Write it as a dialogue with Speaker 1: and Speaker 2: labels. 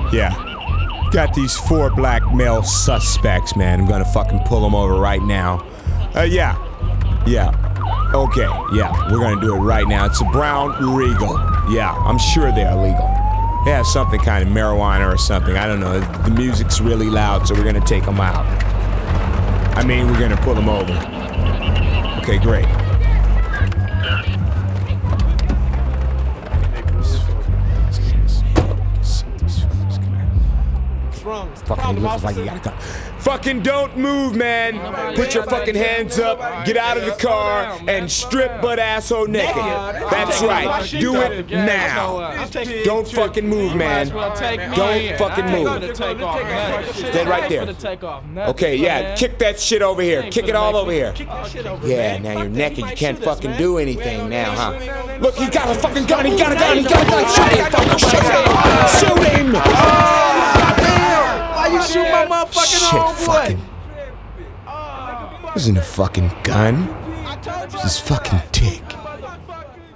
Speaker 1: Yeah. Got these 4 black male suspects, man. I'm gonna fucking pull them over right now. Yeah. Okay, yeah, we're gonna do it right now. It's a brown Regal. Yeah, I'm sure they're illegal. They have something kind of marijuana or something. I don't know. The music's really loud, so we're gonna take them out. I mean, we're gonna pull them over. Okay, great. Fucking looks like you gotta come. Fucking don't move, man. Put your fucking hands up, get out of the car, and strip butt asshole naked. That's right. Do it now. Don't fucking move, man. Don't fucking move. Stay right there. Okay, yeah, kick that shit over here. Kick it all over here. Yeah, now you're naked. You can't fucking do anything now, huh? Look, he got a fucking gun. He got a gun. He got a gun. Shoot him. Shoot him.
Speaker 2: Why you shoot my motherfucking own boy?
Speaker 1: This isn't a fucking gun. This is fucking dick.